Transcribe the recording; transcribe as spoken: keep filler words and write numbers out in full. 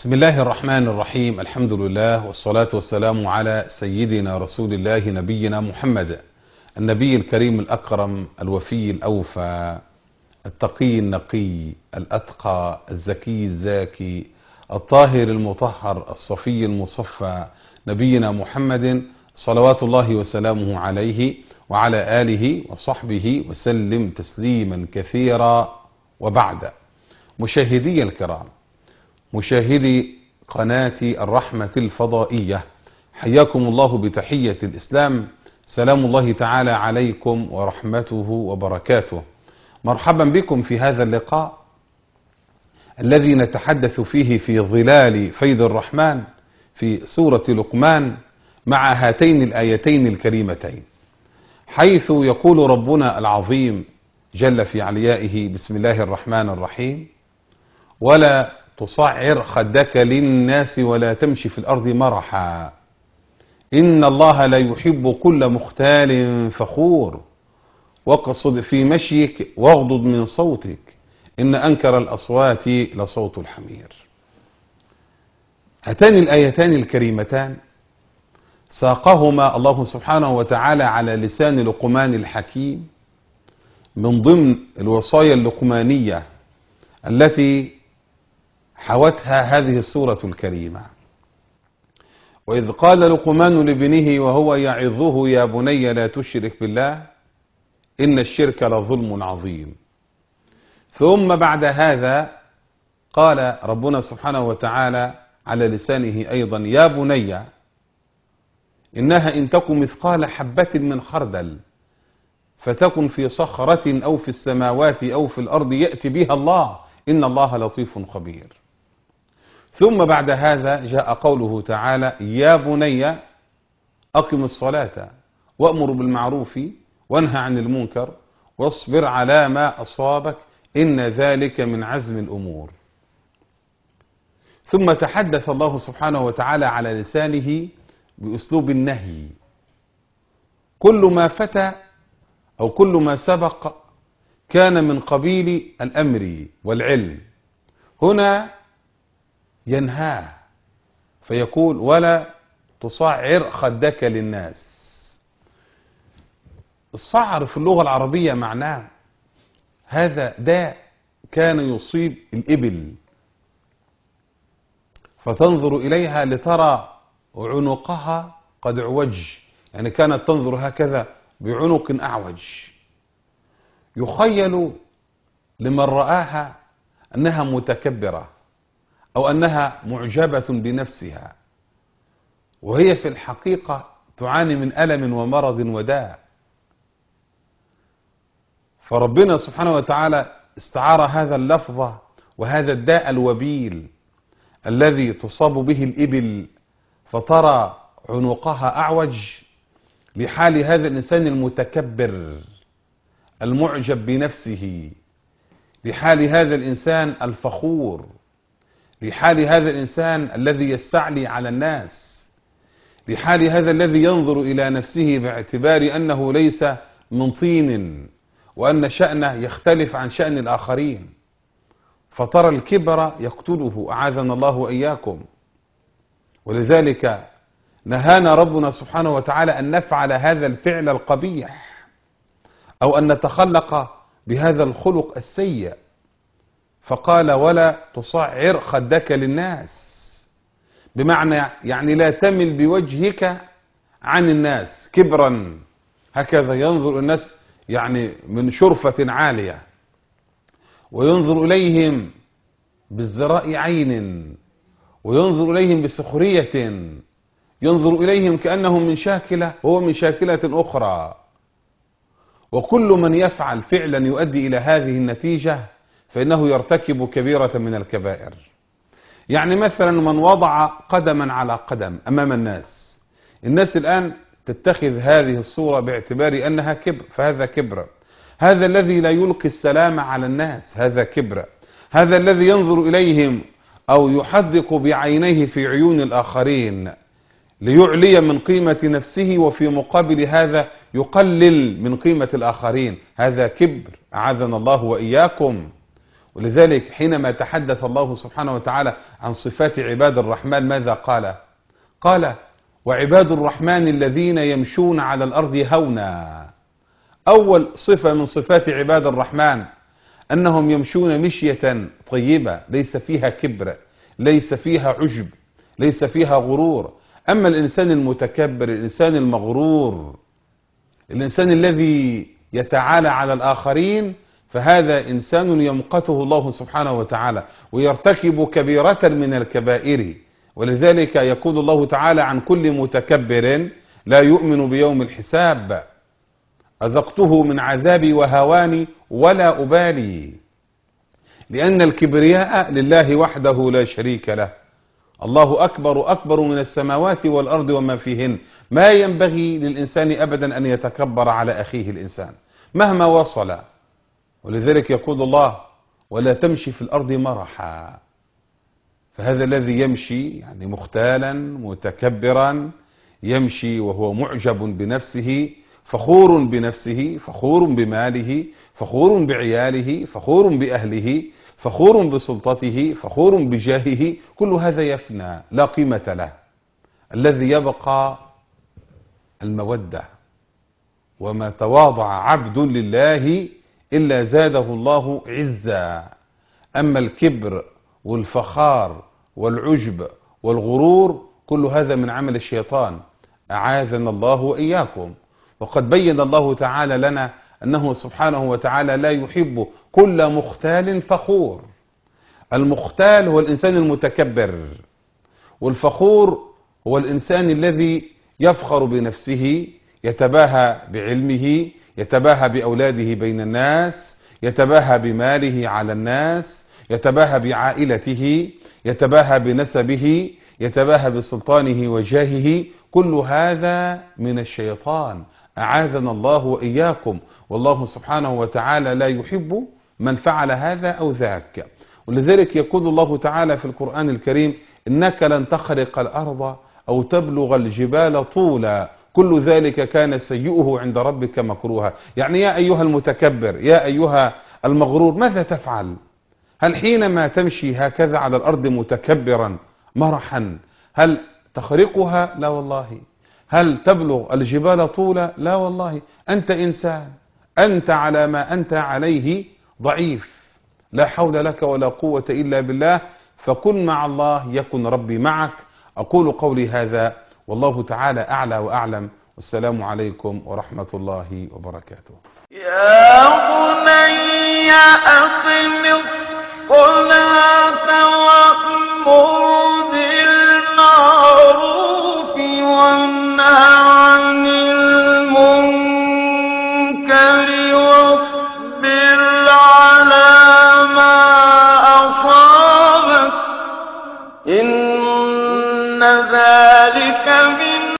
بسم الله الرحمن الرحيم. الحمد لله والصلاة والسلام على سيدنا رسول الله نبينا محمد، النبي الكريم الأكرم الوفي الأوفى التقي النقي الأتقى الزكي الزاكي الطاهر المطهر الصفي المصفى، نبينا محمد صلوات الله وسلامه عليه وعلى آله وصحبه وسلم تسليما كثيرا. وبعد، مشاهدي الكرام، مشاهدي قناة الرحمة الفضائية، حياكم الله بتحية الإسلام، سلام الله تعالى عليكم ورحمته وبركاته. مرحبا بكم في هذا اللقاء الذي نتحدث فيه في ظلال فيض الرحمن في سورة لقمان مع هاتين الآيتين الكريمتين، حيث يقول ربنا العظيم جل في عليائه: بسم الله الرحمن الرحيم، ولا تصعر خدك للناس ولا تمشي في الأرض مرحا إن الله لا يحب كل مختال فخور واقصد في مشيك واغضض من صوتك إن أنكر الأصوات لصوت الحمير. هاتان الآيتان الكريمتان ساقهما الله سبحانه وتعالى على لسان لقمان الحكيم من ضمن الوصايا اللقمانية التي حوتها هذه السورة الكريمة. وإذ قال لقمان لابنه وهو يعظه: يا بني لا تشرك بالله إن الشرك لظلم عظيم. ثم بعد هذا قال ربنا سبحانه وتعالى على لسانه أيضا: يا بني إنها إن تك مثقال حبة من خردل فتكن في صخرة أو في السماوات أو في الأرض يأتي بها الله إن الله لطيف خبير. ثم بعد هذا جاء قوله تعالى: يا بني أقم الصلاة وأمر بالمعروف وانهى عن المنكر واصبر على ما أصابك إن ذلك من عزم الأمور. ثم تحدث الله سبحانه وتعالى على لسانه بأسلوب النهي. كل ما فتى أو كل ما سبق كان من قبيل الأمر والعلم، هنا ينهاه فيقول: ولا تصعر خدك للناس. الصعر في اللغة العربية معناه هذا داء كان يصيب الإبل، فتنظر إليها لترى عنقها قد اعوج، يعني كانت تنظر هكذا بعنق أعوج، يخيل لمن رآها أنها متكبرة أو أنها معجبة بنفسها، وهي في الحقيقة تعاني من ألم ومرض وداء. فربنا سبحانه وتعالى استعار هذا اللفظ وهذا الداء الوبيل الذي تصاب به الإبل فترى عنقها أعوج لحال هذا الإنسان المتكبر المعجب بنفسه، لحال هذا الإنسان الفخور، لحال هذا الإنسان الذي يستعلي على الناس، لحال هذا الذي ينظر إلى نفسه باعتبار أنه ليس من طين وأن شأنه يختلف عن شأن الآخرين، فترى الكبر يقتله أعاذنا الله وإياكم. ولذلك نهانا ربنا سبحانه وتعالى أن نفعل هذا الفعل القبيح أو أن نتخلق بهذا الخلق السيء، فقال: ولا تصعر خدك للناس، بمعنى يعني لا تمل بوجهك عن الناس كبرا، هكذا ينظر الناس يعني من شرفة عالية، وينظر إليهم بالزراء عين، وينظر إليهم بسخرية، ينظر إليهم كأنهم من شاكلة وهو من شاكلة أخرى. وكل من يفعل فعلا يؤدي إلى هذه النتيجة فإنه يرتكب كبيرة من الكبائر. يعني مثلا من وضع قدما على قدم أمام الناس، الناس الآن تتخذ هذه الصورة باعتبار أنها كبر، فهذا كبر. هذا الذي لا يلقي السلام على الناس هذا كبر. هذا الذي ينظر إليهم أو يحدق بعينيه في عيون الآخرين ليعلي من قيمة نفسه، وفي مقابل هذا يقلل من قيمة الآخرين، هذا كبر أعاذنا الله وإياكم. ولذلك حينما تحدث الله سبحانه وتعالى عن صفات عباد الرحمن ماذا قال؟ قال: وعباد الرحمن الذين يمشون على الأرض هونا. أول صفة من صفات عباد الرحمن أنهم يمشون مشية طيبة ليس فيها كبر، ليس فيها عجب، ليس فيها غرور. أما الإنسان المتكبر، الإنسان المغرور، الإنسان الذي يتعالى على الآخرين، فهذا إنسان يمقته الله سبحانه وتعالى ويرتكب كبيرة من الكبائر. ولذلك يقول الله تعالى عن كل متكبر لا يؤمن بيوم الحساب: أذقته من عذابي وهواني ولا أبالي. لأن الكبرياء لله وحده لا شريك له. الله أكبر أكبر من السماوات والأرض وما فيهن. ما ينبغي للإنسان أبدا أن يتكبر على أخيه الإنسان مهما وصل. ولذلك يقول الله: ولا تمشي في الأرض مرحا. فهذا الذي يمشي يعني مختالا متكبرا، يمشي وهو معجب بنفسه، فخور بنفسه، فخور بماله، فخور بعياله، فخور بأهله، فخور بسلطته، فخور بجاهه، كل هذا يفنى لا قيمة له. الذي يبقى المودة. وما تواضع عبد لله إلا زاده الله عزا. أما الكبر والفخار والعجب والغرور كل هذا من عمل الشيطان، أعاذنا الله وإياكم. وقد بين الله تعالى لنا أنه سبحانه وتعالى لا يحب كل مختال فخور. المختال هو الإنسان المتكبر، والفخور هو الإنسان الذي يفخر بنفسه، يتباهى بعلمه، يتباهى بأولاده بين الناس، يتباهى بماله على الناس، يتباهى بعائلته، يتباهى بنسبه، يتباهى بسلطانه وجاهه. كل هذا من الشيطان، أعاذنا الله وإياكم. والله سبحانه وتعالى لا يحب من فعل هذا أو ذاك. ولذلك يقول الله تعالى في القرآن الكريم: إنك لن تخرق الأرض أو تبلغ الجبال طولا كل ذلك كان سيئه عند ربك مكروها. يعني يا أيها المتكبر، يا أيها المغرور، ماذا تفعل؟ هل حينما تمشي هكذا على الأرض متكبرا مرحا هل تخرقها؟ لا والله. هل تبلغ الجبال طولا؟ لا والله. أنت إنسان، أنت على ما أنت عليه ضعيف، لا حول لك ولا قوة إلا بالله. فكن مع الله يكن ربي معك. أقول قولي هذا والله تعالى أعلى وأعلم، والسلام عليكم ورحمة الله وبركاته. يا بني أقم الصلاة